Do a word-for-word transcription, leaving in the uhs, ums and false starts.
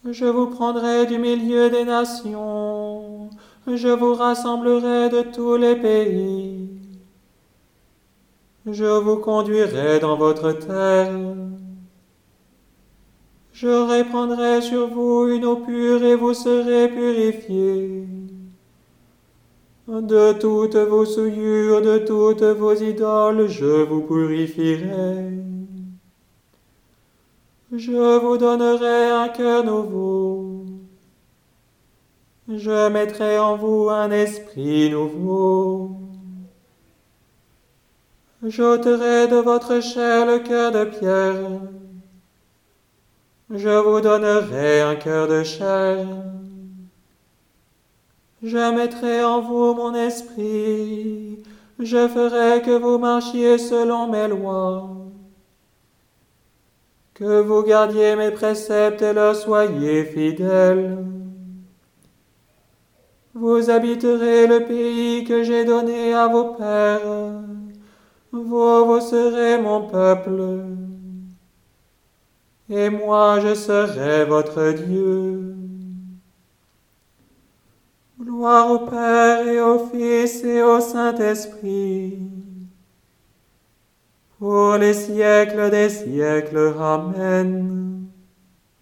Je vous prendrai du milieu des nations, je vous rassemblerai de tous les pays. Je vous conduirai dans votre terre. Je répandrai sur vous une eau pure et vous serez purifiés. De toutes vos souillures, de toutes vos idoles, je vous purifierai. Je vous donnerai un cœur nouveau. Je mettrai en vous un esprit nouveau. J'ôterai de votre chair le cœur de pierre. Je vous donnerai un cœur de chair. Je mettrai en vous mon esprit. Je ferai que vous marchiez selon mes lois. Que vous gardiez mes préceptes et leur soyez fidèles. Vous habiterez le pays que j'ai donné à vos pères. Vous, vous serez mon peuple. Et moi, je serai votre Dieu. Gloire au Père et au Fils et au Saint-Esprit, pour les siècles des siècles. Amen.